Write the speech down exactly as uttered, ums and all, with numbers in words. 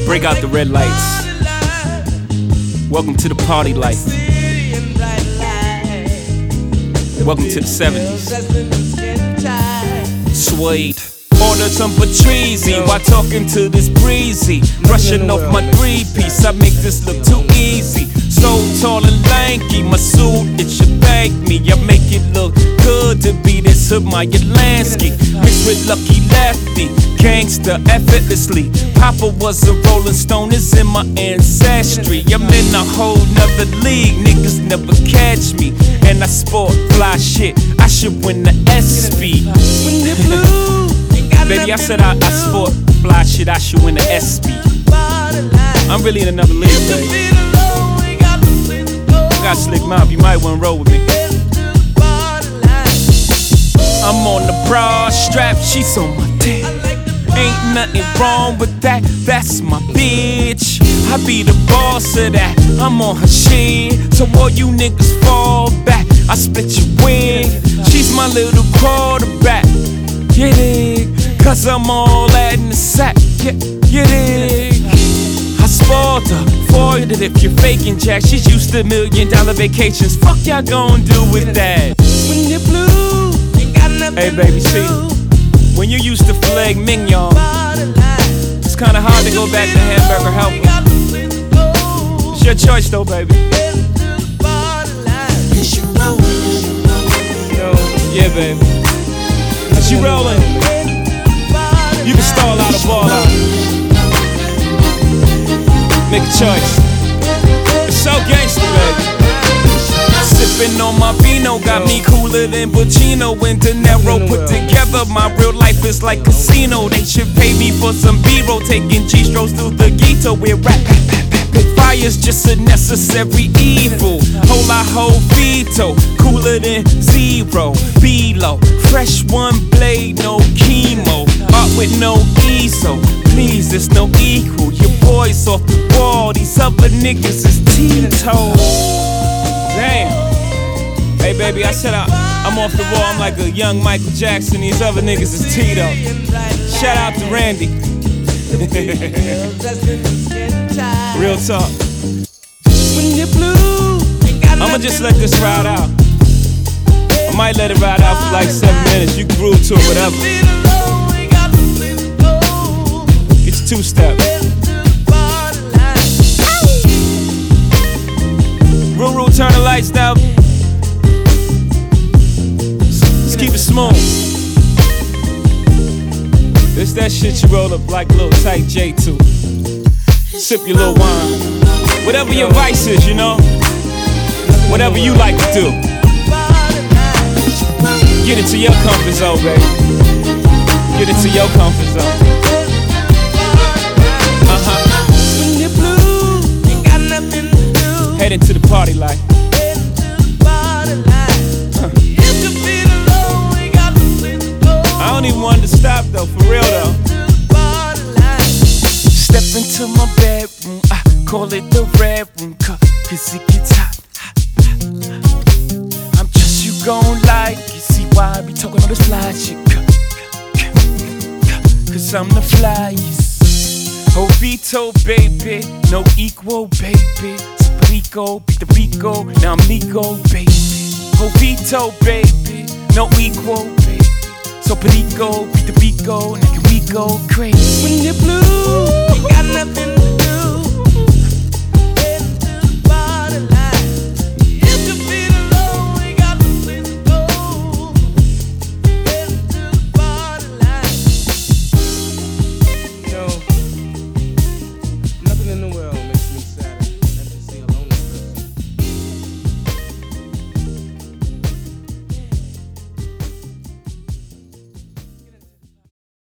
Break out the red lights. Welcome to the party life. Welcome to the seventies. Suede. Order some Patrizzi while talking to this breezy. Brushing off my three-piece, I make this look too easy. So tall and lanky, my suit, it should thank me. I make it look good to be this Maya Lansky. Mixed with Lucky Lefty, gangster effortlessly. Papa was a Rolling Stone, it's in my ancestry. I'm in a whole nother league, niggas never catch me. And I sport fly shit, I should win the S P. When you're blue, baby, I said I, I sport fly shit, I should win the S P. I'm really in another league, baby. I got slick mouth, you might wanna roll with me. I'm on the broad strap, she's on my dick. Ain't nothing wrong with that, that's my bitch. I be the boss of that, I'm on her shit. So all you niggas fall back, I split your wig. She's my little quarterback, you dig? Cause I'm all that in the sack, yeah, you dig? I spoiled her, foiled it if you're faking jack. She's used to million dollar vacations, fuck y'all gon' do with that? When you're blue, you got nothing. Hey baby, see, when you used to filet mignon, it's kinda hard to go back to hamburger helper. It's your choice though, baby. Yeah, baby. As you rollin', you can stall out a ball out. Make a choice. It's so gangsta, baby. Sippin' on my vino got me cooler than Pacino and De Niro put together. My real life is like casino. They should pay me for some B-roll, taking G-strokes through the ghetto with rap. Fire's just a necessary evil. Whole I hold veto, cooler than zero. Below, fresh one blade, no chemo. Art with no E S O. Please, there's no equal. Your boy's off the wall, these other niggas is Tito. Damn. Hey baby, I said I, I'm off the wall, I'm like a young Michael Jackson. These other niggas is Tito. Shout out to Randy. Real talk. I'ma just let this ride out. I might let it ride out for like seven minutes. You can groove to it, whatever. Get your two-step. Rule, rule, turn the lights down. Let's keep it smooth. It's that shit you roll up like a little tight J two. Sip your little wine. Whatever your vice is, you know. Whatever you like to do. Get into your comfort zone, baby. Get into your comfort zone. Uh-huh. When you're blue, you got nothing to do. Head into the party life. Huh. I don't even want to stop though, for real though. Step into my bedroom, I call it the red room, cause it gets hot. I'm just you gon' like it, see why I be talking all this fly shit. Cause I'm the flyest. Jovito, baby, no equal, baby. Rico, beat the Rico, now I'm Nico, baby. Jovito, baby, no equal, baby. So Perico, beat the Rico, now can we go crazy? When you're blue, you got nothing.